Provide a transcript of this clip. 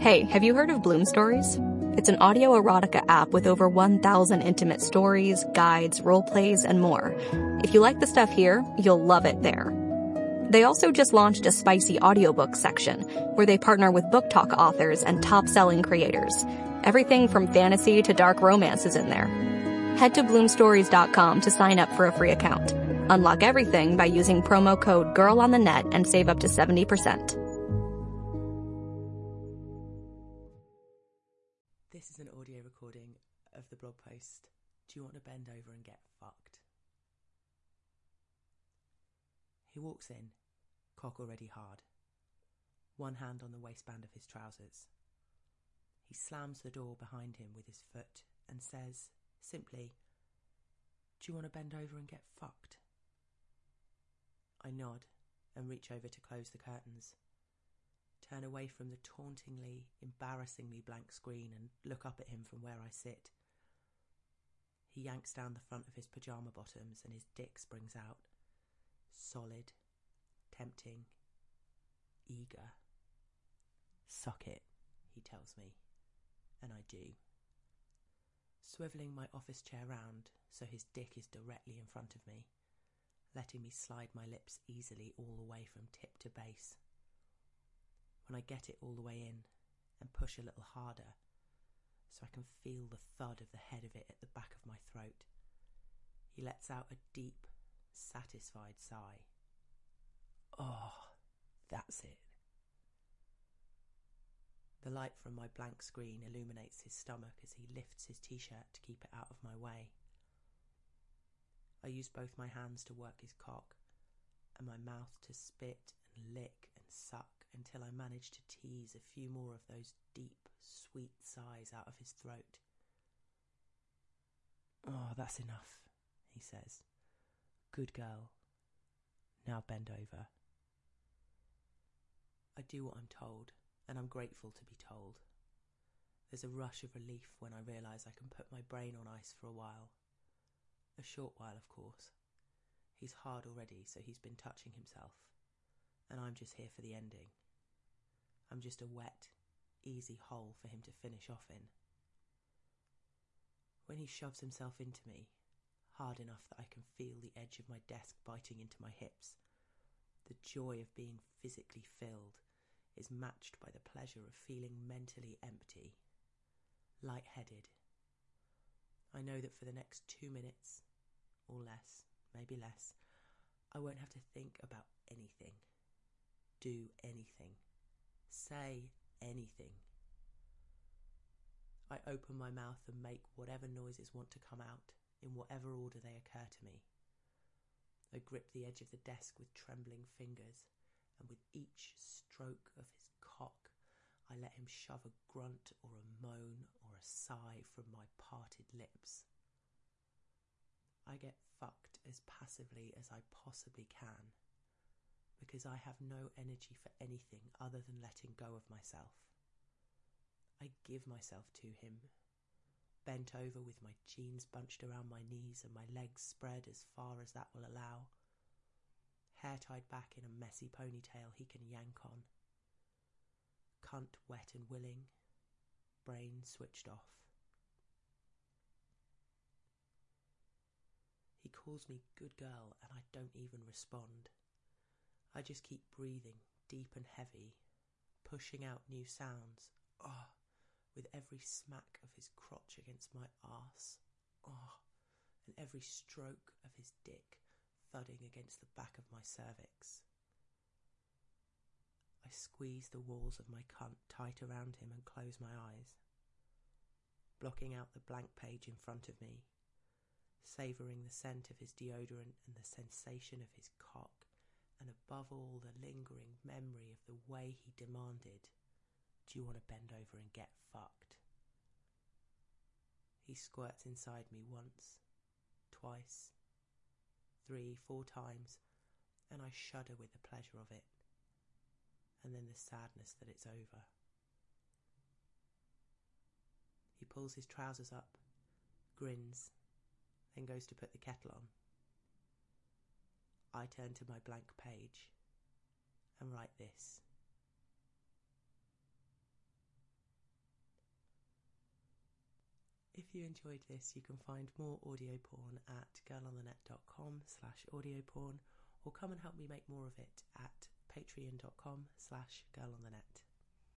Hey, have you heard of Bloom Stories? It's an audio erotica app with over 1,000 intimate stories, guides, role plays, and more. If you like the stuff here, you'll love it there. They also just launched a spicy audiobook section where they partner with book talk authors and top-selling creators. Everything from fantasy to dark romance is in there. Head to bloomstories.com to sign up for a free account. Unlock everything by using promo code GIRLONTHENET and save up to 70%. This is an audio recording of the blog post, "Do you want to bend over and get fucked?" He walks in, cock already hard, one hand on the waistband of his trousers. He slams the door behind him with his foot and says, simply, "Do you want to bend over and get fucked?" I nod and reach over to close the curtains, turn away from the tauntingly, embarrassingly blank screen and look up at him from where I sit. He yanks down the front of his pyjama bottoms and his dick springs out. Solid, tempting, eager. "Suck it," he tells me, and I do. Swivelling my office chair round so his dick is directly in front of me, letting me slide my lips easily all the way from tip to base. When I get it all the way in and push a little harder so I can feel the thud of the head of it at the back of my throat, he lets out a deep, satisfied sigh. Oh, that's it. The light from my blank screen illuminates his stomach as he lifts his t-shirt to keep it out of my way. I use both my hands to work his cock and my mouth to spit and lick and suck until I manage to tease a few more of those deep, sweet sighs out of his throat. "Oh, that's enough," he says. "Good girl. Now bend over." I do what I'm told, and I'm grateful to be told. There's a rush of relief when I realise I can put my brain on ice for a while. A short while, of course. He's hard already, so he's been touching himself, and I'm just here for the ending. I'm just a wet, easy hole for him to finish off in. When he shoves himself into me, hard enough that I can feel the edge of my desk biting into my hips, the joy of being physically filled is matched by the pleasure of feeling mentally empty, lightheaded. I know that for the next 2 minutes, or less, maybe less, I won't have to think about anything, do anything, say anything. I open my mouth and make whatever noises want to come out, in whatever order they occur to me. I grip the edge of the desk with trembling fingers, and with each stroke of his cock, I let him shove a grunt or a moan or a sigh from my parted lips. I get fucked as passively as I possibly can, because I have no energy for anything other than letting go of myself. I give myself to him, bent over with my jeans bunched around my knees and my legs spread as far as that will allow, hair tied back in a messy ponytail he can yank on, cunt wet and willing, brain switched off. He calls me good girl and I don't even respond. I just keep breathing deep and heavy, pushing out new sounds, with every smack of his crotch against my arse, and every stroke of his dick thudding against the back of my cervix. I squeeze the walls of my cunt tight around him and close my eyes, blocking out the blank page in front of me, savouring the scent of his deodorant and the sensation of his cock, and above all the lingering memory of the way he demanded, "Do you want to bend over and get fucked?" He squirts inside me once, twice, 3, 4 times, and I shudder with the pleasure of it, and then the sadness that it's over. He pulls his trousers up, grins, then goes to put the kettle on. I turn to my blank page and write this. If you enjoyed this, you can find more audio porn at girlonthenet.com/audio porn, or come and help me make more of it at patreon.com/girlonthenet.